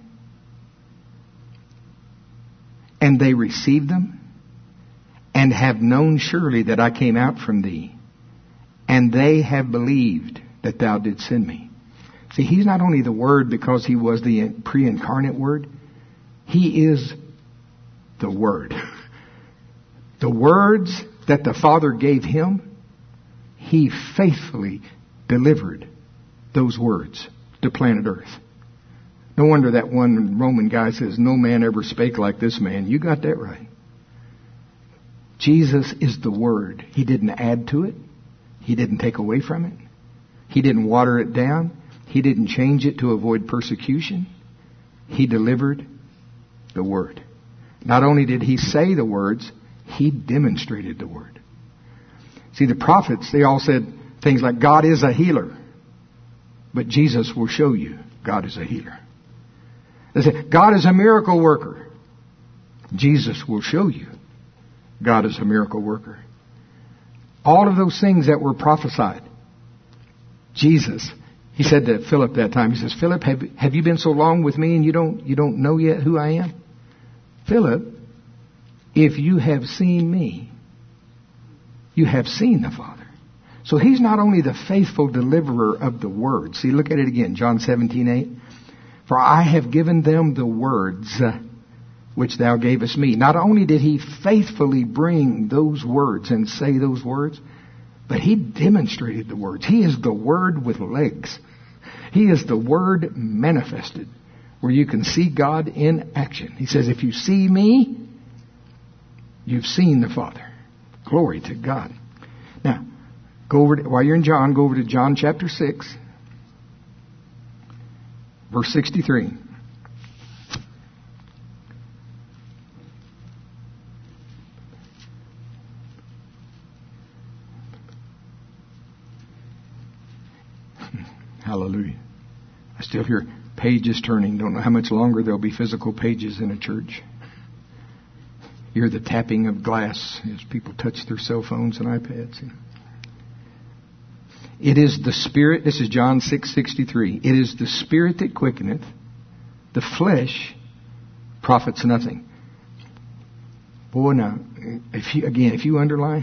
And they received them, and have known surely that I came out from Thee, and they have believed that Thou didst send me. See, He's not only the Word because He was the pre-incarnate Word, He is the Word. The words that the Father gave Him, He faithfully delivered those words to planet Earth. No wonder that one Roman guy says, no man ever spake like this man. You got that right. Jesus is the Word. He didn't add to it. He didn't take away from it. He didn't water it down. He didn't change it to avoid persecution. He delivered the Word. Not only did He say the words, He demonstrated the Word. See, the prophets, they all said things like, God is a healer. But Jesus will show you God is a healer. They said, God is a miracle worker. Jesus will show you God is a miracle worker. All of those things that were prophesied. Jesus, He said to Philip that time, He says, Philip, have, have you been so long with me and you don't, you don't know yet who I am? Philip, if you have seen me, you have seen the Father. So He's not only the faithful deliverer of the Word. See, look at it again, John seventeen eight. For I have given them the words which Thou gavest me. Not only did He faithfully bring those words and say those words, but He demonstrated the words. He is the Word with legs. He is the Word manifested, where you can see God in action. He says, if you see me, you've seen the Father. Glory to God. Now, go over to, while you're in John, go over to John chapter six, verse sixty-three. Hallelujah. I still hear pages turning. Don't know how much longer there'll be physical pages in a church. You hear the tapping of glass as people touch their cell phones and iPads. It is the Spirit, this is John six sixty-three. It is the Spirit that quickeneth, the flesh profits nothing. Boy, now, if you, again, if you underline,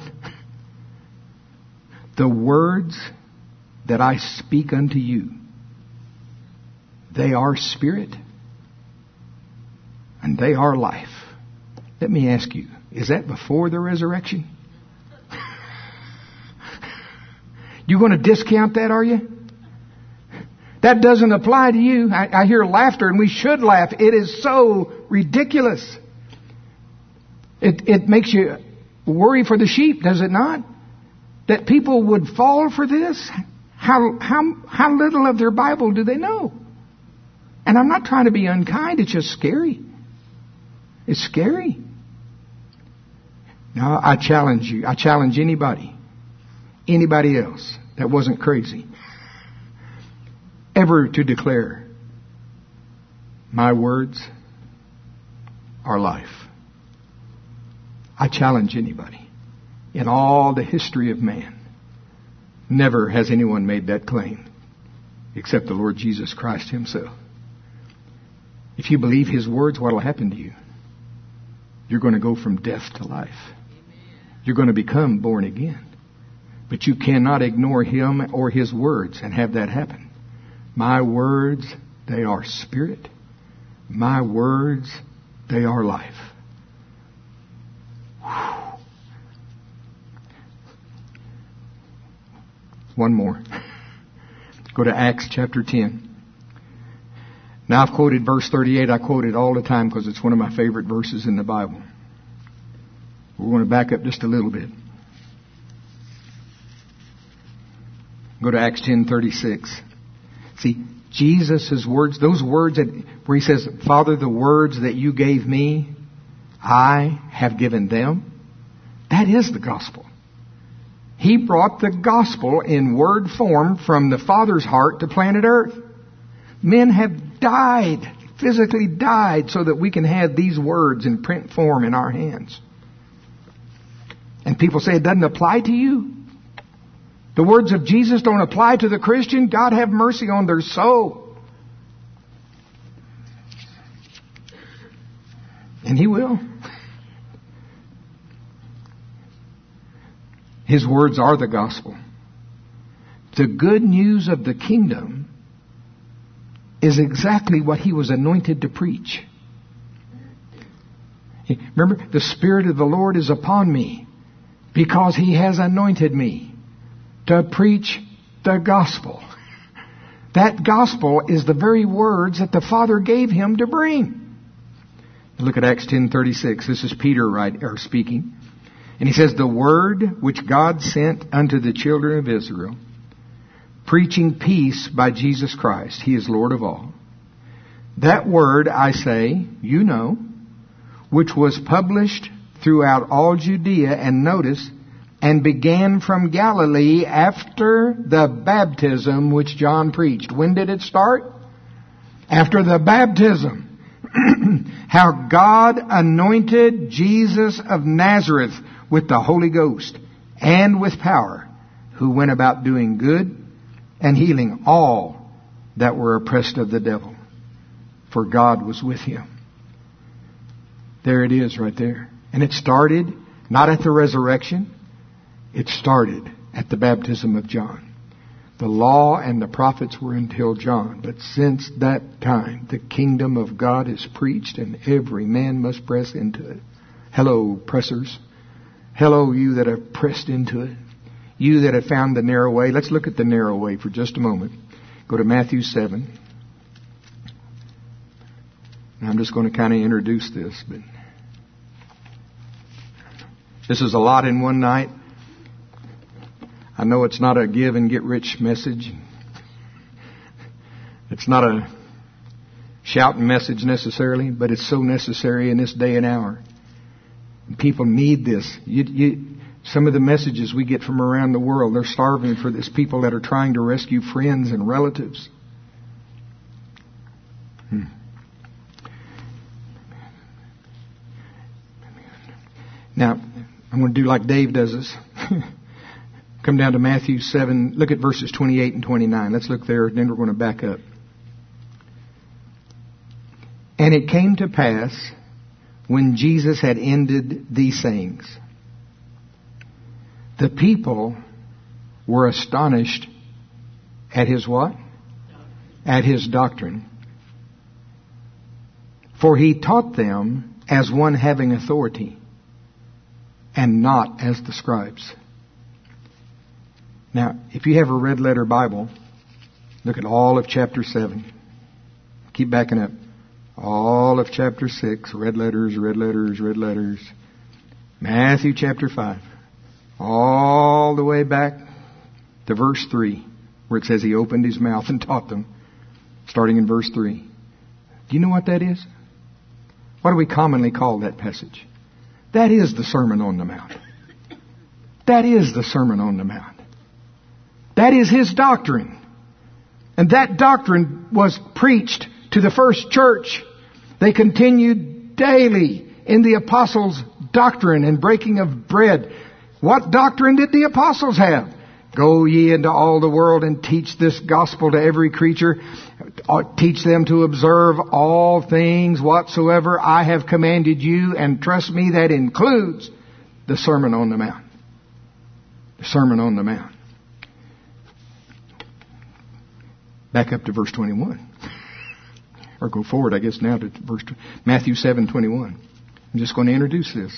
the words that I speak unto you, they are spirit and they are life. Let me ask you, is that before the resurrection? You going to discount that, are you? That doesn't apply to you. I, I hear laughter, and we should laugh. It is so ridiculous. It, it makes you worry for the sheep, does it not? That people would fall for this? How, how, how little of their Bible do they know? And I'm not trying to be unkind. It's just scary. It's scary. Now, I challenge you. I challenge anybody, anybody else that wasn't crazy, ever to declare, my words are life. I challenge anybody. In all the history of man, never has anyone made that claim except the Lord Jesus Christ himself. If you believe his words, what will happen to you? You're going to go from death to life. You're going to become born again. But you cannot ignore him or his words and have that happen. My words, they are spirit. My words, they are life. Whew. One more. Go to Acts chapter ten. Now I've quoted verse thirty-eight. I quote it all the time because it's one of my favorite verses in the Bible. We're going to back up just a little bit. Go to Acts ten thirty-six. See, Jesus' words, those words that, where he says, Father, the words that you gave me, I have given them. That is the gospel. He brought the gospel in word form from the Father's heart to planet Earth. Men have died, physically died, so that we can have these words in print form in our hands. And people say it doesn't apply to you. The words of Jesus don't apply to the Christian. God have mercy on their soul. And he will. His words are the gospel. The good news of the kingdom is exactly what he was anointed to preach. Remember, the Spirit of the Lord is upon me because he has anointed me to preach the gospel. That gospel is the very words that the Father gave him to bring. Look at Acts ten thirty-six. This is Peter right, or speaking. And he says, the word which God sent unto the children of Israel, preaching peace by Jesus Christ. He is Lord of all. That word, I say, you know, which was published throughout all Judea, and notice, and began from Galilee after the baptism which John preached. When did it start? After the baptism. How God anointed Jesus of Nazareth with the Holy Ghost and with power, who went about doing good and healing all that were oppressed of the devil, for God was with him. There it is right there. And it started not at the resurrection. It started at the baptism of John. The law and the prophets were until John. But since that time, the kingdom of God is preached and every man must press into it. Hello, pressers. Hello, you that have pressed into it. You that have found the narrow way. Let's look at the narrow way for just a moment. Go to Matthew seven. Now I'm just going to kind of introduce this, but this is a lot in one night. I know it's not a give and get rich message. It's not a shouting message necessarily, but it's so necessary in this day and hour. People need this. You, you, some of the messages we get from around the world, they're starving for this. People that are trying to rescue friends and relatives. Hmm. Now, I'm going to do like Dave does this. Come down to Matthew seven. Look at verses twenty-eight and twenty-nine. Let's look there, and then we're going to back up. And it came to pass, when Jesus had ended these sayings, the people were astonished at his what? At his doctrine. For he taught them as one having authority, and not as the scribes. Now, if you have a red letter Bible, look at all of chapter seven. Keep backing up. All of chapter six, red letters, red letters, red letters. Matthew chapter five. All the way back to verse three, where it says He opened His mouth and taught them, starting in verse three. Do you know what that is? What do we commonly call that passage? That is the Sermon on the Mount. That is the Sermon on the Mount. That is His doctrine. And that doctrine was preached to the first church. They continued daily in the apostles' doctrine and breaking of bread. What doctrine did the apostles have? Go ye into all the world and teach this gospel to every creature. Teach them to observe all things whatsoever I have commanded you. And trust me, that includes the Sermon on the Mount. The Sermon on the Mount. Back up to verse twenty-one. Or go forward, I guess, now to verse Matthew seven twenty-one. I'm just going to introduce this.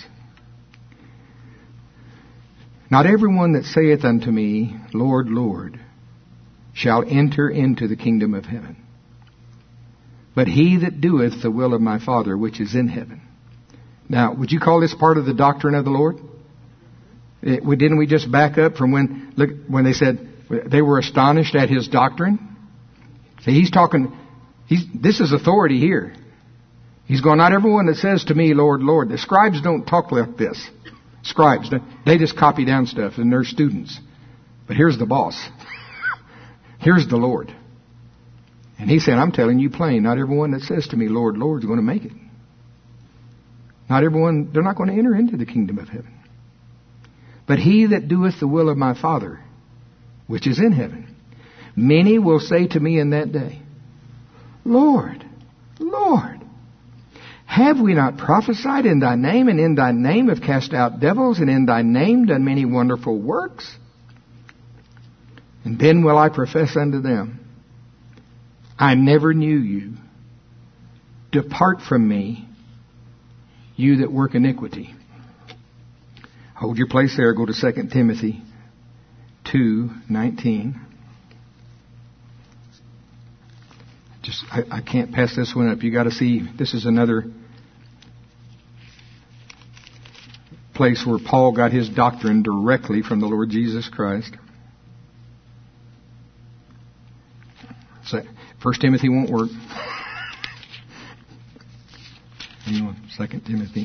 Not everyone that saith unto me, Lord, Lord, shall enter into the kingdom of heaven, but he that doeth the will of my Father which is in heaven. Now, would you call this part of the doctrine of the Lord? It, didn't we just back up from when, look, when they said they were astonished at His doctrine? See, He's talking, he's, this is authority here. He's going, not everyone that says to me, Lord, Lord. The scribes don't talk like this. Scribes, they just copy down stuff and they're students. But here's the boss. Here's the Lord. And He said, I'm telling you plain, not everyone that says to me, Lord, Lord, is going to make it. Not everyone, they're not going to enter into the kingdom of heaven. But he that doeth the will of my Father, which is in heaven. Many will say to me in that day, Lord, Lord, have we not prophesied in Thy name, and in Thy name have cast out devils, and in Thy name done many wonderful works? And then will I profess unto them, I never knew you. Depart from me, you that work iniquity. Hold your place there. Go to Second Timothy two nineteen. Just, I, I can't pass this one up. You got to see, this is another place where Paul got his doctrine directly from the Lord Jesus Christ. So, First Timothy won't work. Anyway, Second Timothy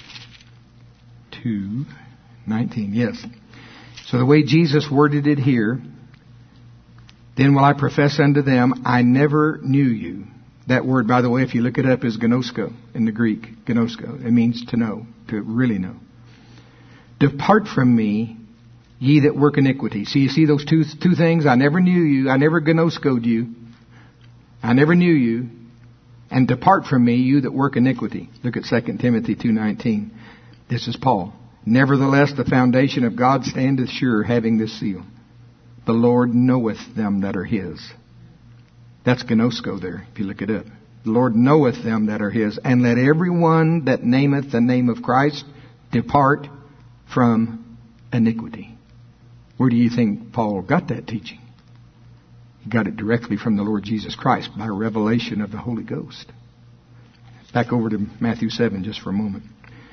two nineteen. Yes. So the way Jesus worded it here, then will I profess unto them, I never knew you. That word, by the way, if you look it up, is gnosko in the Greek. Gnosko. It means to know, to really know. Depart from me, ye that work iniquity. See, you see those two two things? I never knew you. I never gnoskoed you. I never knew you. And depart from me, you that work iniquity. Look at Second Timothy two nineteen. This is Paul. Nevertheless, the foundation of God standeth sure, having this seal. The Lord knoweth them that are His. That's gnosko there, if you look it up. The Lord knoweth them that are His. And let every one that nameth the name of Christ depart from iniquity. Where do you think Paul got that teaching? He got it directly from the Lord Jesus Christ by revelation of the Holy Ghost. Back over to Matthew seven just for a moment.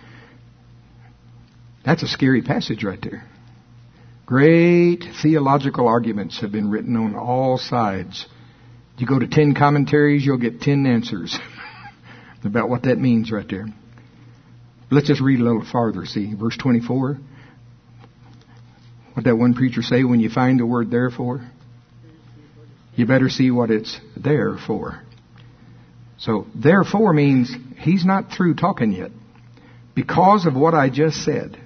That's a scary passage right there. Great theological arguments have been written on all sides. You go to ten commentaries, you'll get ten answers about what that means right there. Let's just read a little farther. See, verse twenty-four. What that one preacher say, when you find the word therefore, you better see what it's there for. So, therefore means he's not through talking yet. Because of what I just said.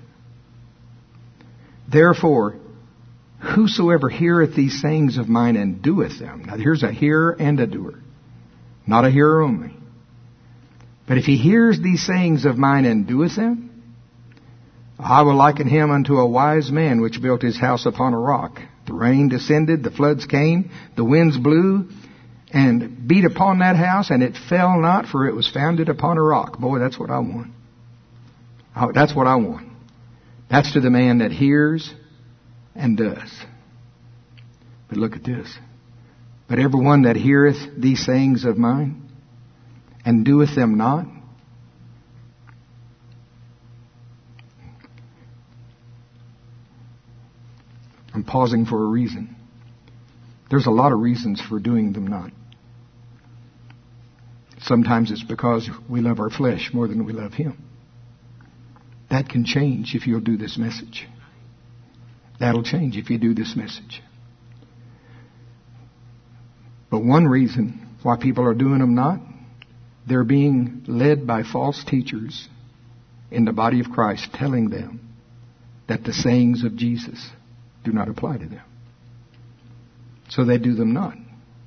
Therefore, whosoever heareth these sayings of mine and doeth them. Now here's a hearer and a doer. Not a hearer only. But if he hears these sayings of mine and doeth them, I will liken him unto a wise man which built his house upon a rock. The rain descended, the floods came, the winds blew, and beat upon that house, and it fell not, for it was founded upon a rock. Boy, that's what I want. That's what I want. That's to the man that hears and does. But look at this. But everyone that heareth these sayings of mine and doeth them not, I'm pausing for a reason. There's a lot of reasons for doing them not. Sometimes it's because we love our flesh more than we love Him. That can change if you'll do this message. That'll change if you do this message. But one reason why people are doing them not, they're being led by false teachers in the body of Christ telling them that the sayings of Jesus do not apply to them. So they do them not.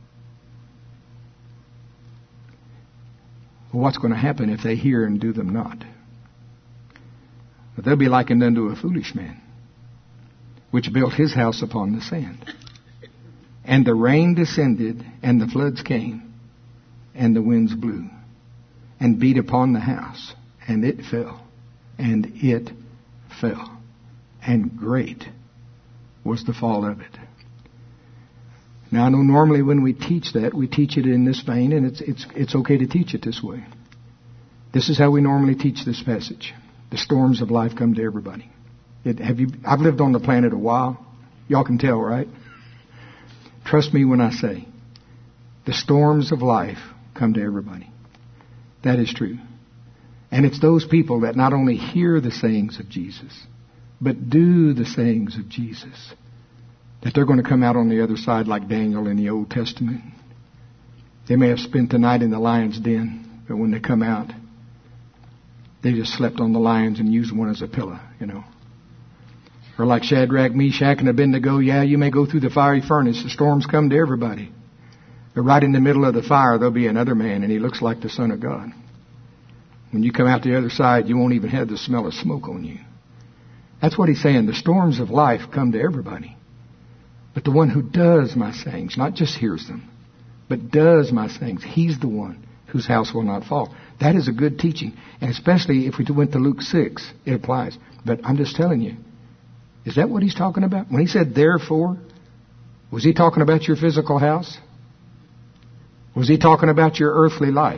Well, what's going to happen if they hear and do them not? They'll be likened unto a foolish man, which built his house upon the sand. And the rain descended, and the floods came, and the winds blew, and beat upon the house, and it fell, and it fell, and great was the fall of it. Now, I know normally when we teach that, we teach it in this vein, and it's it's it's okay to teach it this way. This is how we normally teach this passage. The storms of life come to everybody. It, have you? I've lived on the planet a while. Y'all can tell, right? Trust me when I say, the storms of life come to everybody. That is true. And it's those people that not only hear the sayings of Jesus, but do the sayings of Jesus, that they're going to come out on the other side like Daniel in the Old Testament. They may have spent the night in the lion's den, but when they come out, they just slept on the lions and used one as a pillow, you know. Or like Shadrach, Meshach, and Abednego, yeah, you may go through the fiery furnace. The storms come to everybody. But right in the middle of the fire, there'll be another man, and he looks like the Son of God. When you come out the other side, you won't even have the smell of smoke on you. That's what he's saying. The storms of life come to everybody. But the one who does my sayings, not just hears them, but does my sayings, he's the one whose house will not fall. That is a good teaching. And especially if we went to Luke six, it applies. But I'm just telling you, is that what he's talking about? When he said therefore, was he talking about your physical house? Was he talking about your earthly life?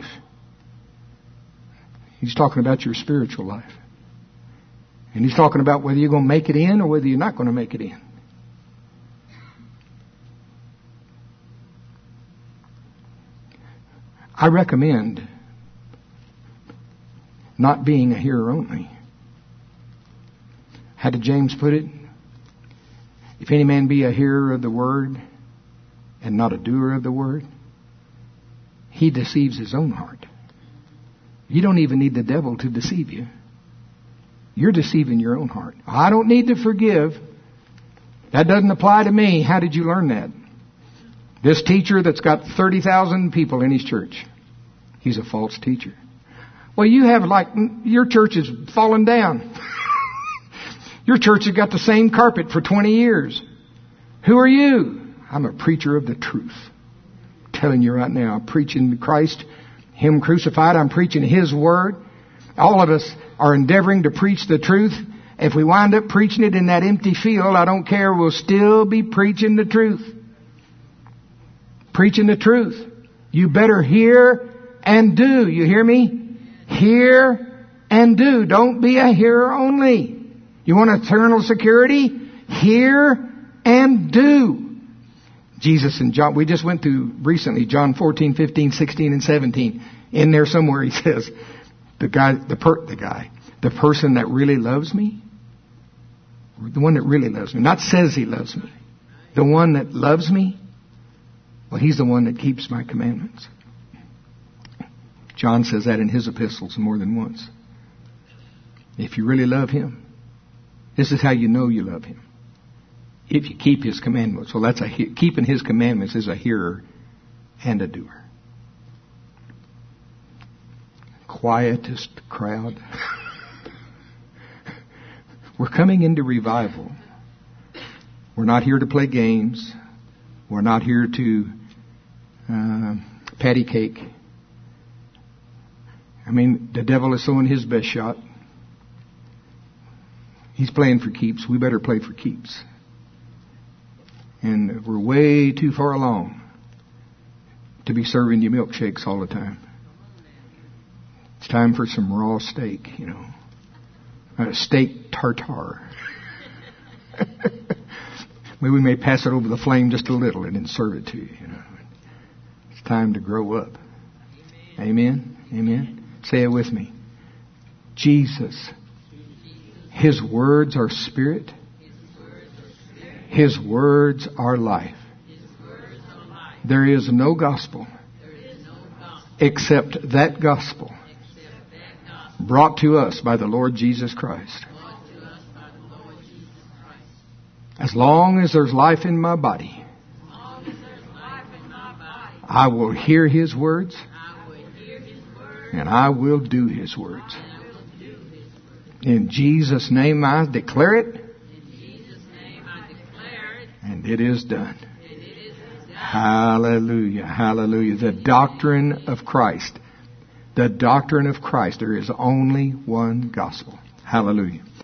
He's talking about your spiritual life. And he's talking about whether you're going to make it in or whether you're not going to make it in. I recommend not being a hearer only. How did James put it? If any man be a hearer of the word and not a doer of the word, he deceives his own heart. You don't even need the devil to deceive you. You're deceiving your own heart. I don't need to forgive. That doesn't apply to me. How did you learn that? This teacher that's got thirty thousand people in his church, he's a false teacher. Well, you have like, your church is fallen down. Your church has got the same carpet for twenty years. Who are you? I'm a preacher of the truth. I'm telling you right now, I'm preaching Christ, Him crucified. I'm preaching His Word. All of us are endeavoring to preach the truth. If we wind up preaching it in that empty field, I don't care. We'll still be preaching the truth. Preaching the truth. You better hear and do. You hear me? Hear and do. Don't be a hearer only. You want eternal security? Hear and do. Jesus and John, we just went through recently, John fourteen, fifteen, sixteen, and seventeen. In there somewhere he says, the guy, the per, the guy, the person that really loves me, the one that really loves me, not says he loves me, the one that loves me, well, he's the one that keeps my commandments. John says that in his epistles more than once. If you really love Him, this is how you know you love Him. If you keep His commandments. Well, that's a keeping His commandments is a hearer and a doer. Quietest crowd. We're coming into revival. We're not here to play games. We're not here to uh, patty cake. I mean, the devil is throwing his best shot. He's playing for keeps. We better play for keeps. And we're way too far along to be serving you milkshakes all the time. It's time for some raw steak, you know. A steak tartare. Maybe we may pass it over the flame just a little and then serve it to you. You know, it's time to grow up. Amen. Amen. Say it with me. Jesus. His words are spirit. His words are life. There is no gospel except that gospel brought to us by the Lord Jesus Christ. As long as there's life in my body, I will hear His words and I will do His words. In Jesus' name I declare it, and it is done. Hallelujah, hallelujah. The doctrine of Christ. The doctrine of Christ. There is only one gospel. Hallelujah.